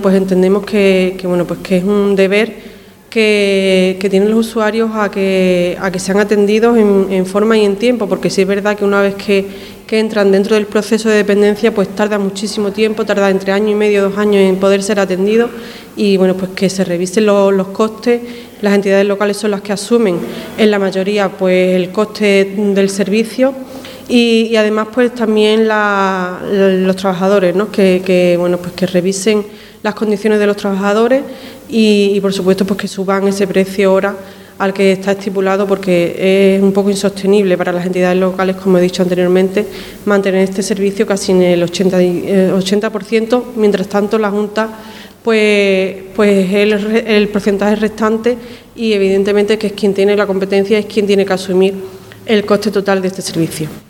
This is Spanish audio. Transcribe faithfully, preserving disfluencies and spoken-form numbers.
pues entendemos que, que, bueno, pues que es un deber que, que tienen los usuarios a que, a que sean atendidos en, en forma y en tiempo, porque sí es verdad que una vez que, que entran dentro del proceso de dependencia, pues tarda muchísimo tiempo, tarda entre año y medio, dos años en poder ser atendidos, y bueno, pues que se revisen lo, los costes. Las entidades locales son las que asumen en la mayoría pues el coste del servicio. Y, y además pues también la, los trabajadores, ¿no? que, que bueno pues que revisen las condiciones de los trabajadores y, y por supuesto pues que suban ese precio hora al que está estipulado, porque es un poco insostenible para las entidades locales, como he dicho anteriormente, mantener este servicio casi en el ochenta por ciento, mientras tanto la Junta pues, pues el, el porcentaje restante, y evidentemente que es quien tiene la competencia, es quien tiene que asumir el coste total de este servicio.